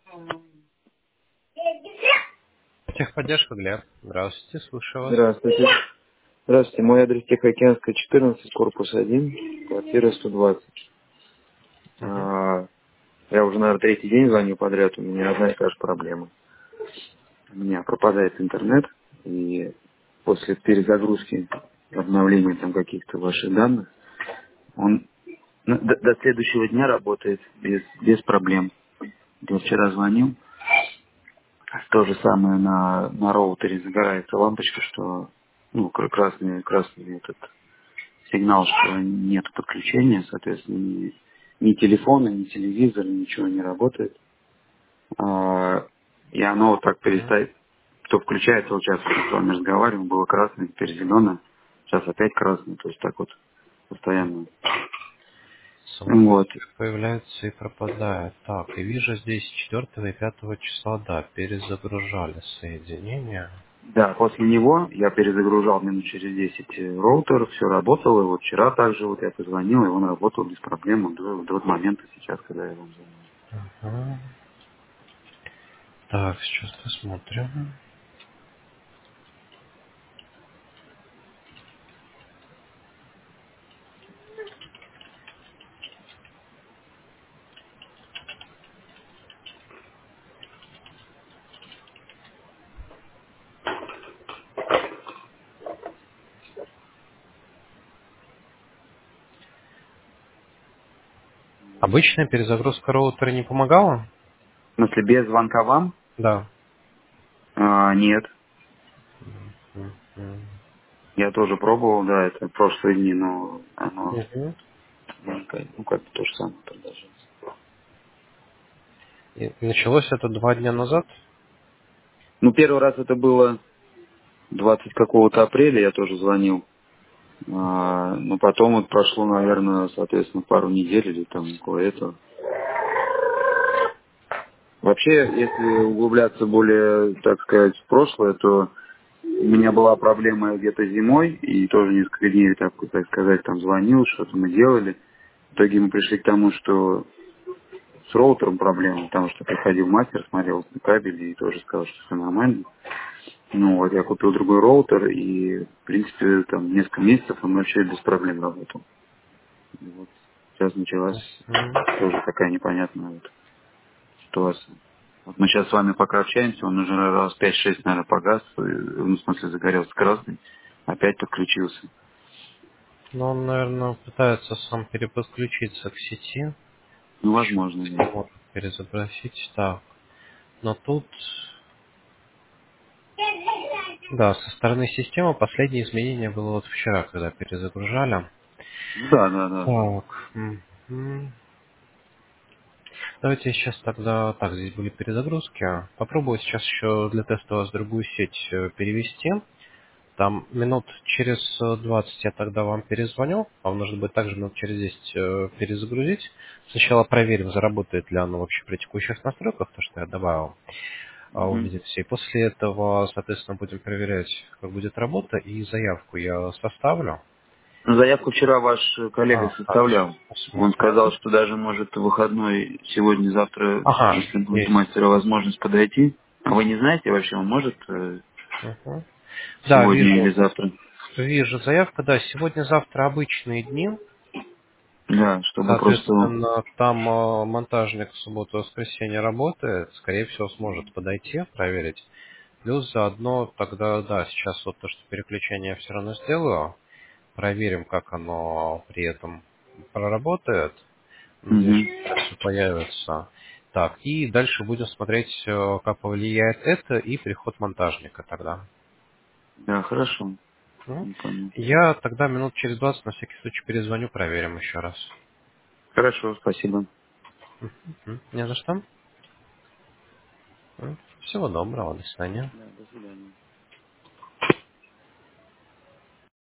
Техподдержка, Глеб. Здравствуйте, слушаю вас. Здравствуйте. Здравствуйте. Мой адрес Тихоокеанская, 14, корпус 1, квартира 120. Мгм. Я уже, наверное, третий день звоню подряд, у меня одна и та же проблема. У меня пропадает интернет, и после перезагрузки, обновления там каких-то ваших данных, он до следующего дня работает без проблем. Я вчера звонил, то же самое на роутере загорается лампочка, что красный этот сигнал, что нет подключения, соответственно, ни телефона, ни телевизора, ничего не работает. И оно вот так Мгм. перестает, то включается, вот сейчас с вами разговариваем, было красное, теперь зеленое, сейчас опять красное, то есть так вот постоянно. Вот. Самотек появляется и пропадает. Так, и вижу здесь 4 и 5 числа, да, перезагружали соединение. Да, после него я перезагружал минут через 10 роутер, все работало, и вот вчера также вот я позвонил, и он работал без проблем вот до момента сейчас, когда я вам звоню. Ага. Так, сейчас посмотрим. Обычная перезагрузка роутера не помогала? В смысле, без звонка вам? Да. Нет. Мгм. Я тоже пробовал, да, это в прошлые дни, но оно, Мгм. как бы то же самое продолжается. И началось это 2 дня назад? Ну, первый раз это было 20 какого-то апреля, я тоже звонил. Но потом вот прошло, наверное, соответственно, пару недель или там около этого. Вообще, если углубляться более, так сказать, в прошлое, то у меня была проблема где-то зимой, и тоже несколько дней, так сказать, там звонил, что-то мы делали. В итоге мы пришли к тому, что с роутером проблема, потому что приходил мастер, смотрел кабель и тоже сказал, что все нормально. Ну вот я купил другой роутер и, в принципе, там несколько месяцев он вообще без проблем работал. И вот сейчас началась Мгм. тоже такая непонятная вот ситуация. Вот мы сейчас с вами пока общаемся, он уже раз 5-6, наверное, погас, ну, в смысле, загорелся красный, опять подключился. Ну, он, наверное, пытается сам переподключиться к сети. Ну, возможно, Почему-то не да. может перезапросить. Так. Но тут, да, со стороны системы последнее изменение было вот вчера, когда перезагружали. Ну да, да, да. Так. Мгм. Давайте сейчас тогда... Так, здесь были перезагрузки. Попробую сейчас еще для теста вас в другую сеть перевести. Там минут через 20 я тогда вам перезвоню. Вам нужно будет также минут через 10 перезагрузить. Сначала проверим, заработает ли оно вообще при текущих настройках, то, что я добавил. Мгм. Увидите. И после этого, соответственно, будем проверять, как будет работа, и заявку я составлю. Ну, заявку вчера ваш коллега Так, составлял. Он сказал, посмотрим. что даже может в выходной сегодня-завтра, Ага, если будет у есть. мастера возможность подойти. А вы не знаете вообще, он может Мгм. Да, сегодня или вижу. завтра? Вижу заявка, да, сегодня-завтра обычные дни. Да, чтобы просто... Соответственно, там монтажник в субботу-воскресенье работает, скорее всего, сможет подойти, проверить. Плюс заодно тогда, да, сейчас вот то, что переключение я все равно сделаю, проверим, как оно при этом проработает. Надеюсь, Мгм. что все появится. Так, и дальше будем смотреть, как повлияет это и приход монтажника тогда. Да, хорошо. Ну, Не понял. я тогда минут через 20 на всякий случай перезвоню, проверим еще раз. Хорошо, спасибо. Не за что. Всего доброго, до свидания. Да, до свидания.